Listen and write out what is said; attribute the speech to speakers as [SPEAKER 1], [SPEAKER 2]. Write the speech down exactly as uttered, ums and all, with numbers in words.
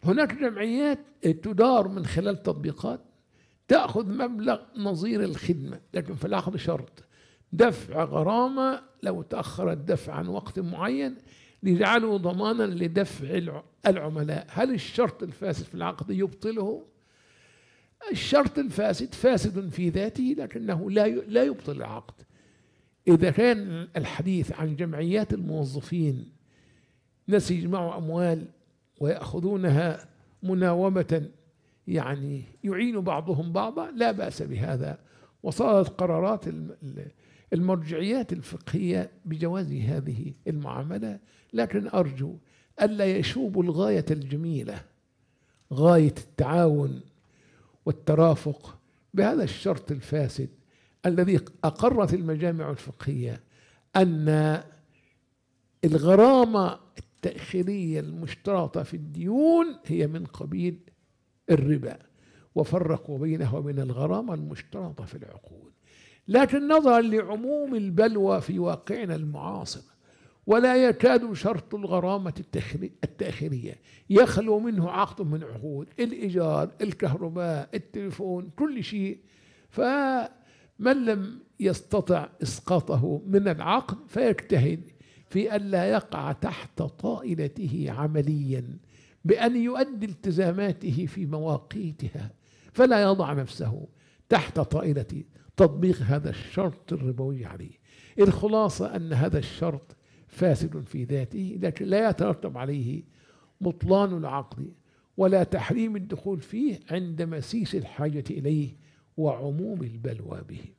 [SPEAKER 1] هناك جمعيات تدار من خلال تطبيقات تأخذ مبلغ نظير الخدمة، لكن في العقد شرط دفع غرامة لو تأخر الدفع عن وقت معين ليجعله ضمانا لدفع العملاء. هل الشرط الفاسد في العقد يبطله؟ الشرط الفاسد فاسد في ذاته لكنه لا لا يبطل العقد. إذا كان الحديث عن جمعيات الموظفين ناس يجمعوا أموال ويأخذونها مناومة، يعني يعين بعضهم بعضا، لا بأس بهذا، وصارت قرارات المرجعيات الفقهية بجواز هذه المعاملة. لكن أرجو ألا يشوب الغاية الجميلة، غاية التعاون والترافق، بهذا الشرط الفاسد الذي أقرت المجامع الفقهية أن الغرامة التأخيرية المشترطة في الديون هي من قبيل الربا، وفرقوا بينه وبين الغرامة المشترطة في العقود. لكن نظرا لعموم البلوى في واقعنا المعاصر، ولا يكاد شرط الغرامة التأخيرية يخلو منه عقد من عقود الإيجار، الكهرباء، التليفون، كل شيء، فمن لم يستطع إسقاطه من العقد فيجتهد في ألا يقع تحت طائلته عمليا بأن يؤدي التزاماته في مواقيتها، فلا يضع نفسه تحت طائلة تطبيق هذا الشرط الربوي عليه. الخلاصة أن هذا الشرط فاسد في ذاته، لكن لا يترتب عليه بطلان العقد ولا تحريم الدخول فيه عند مسيس الحاجة إليه وعموم البلوى به.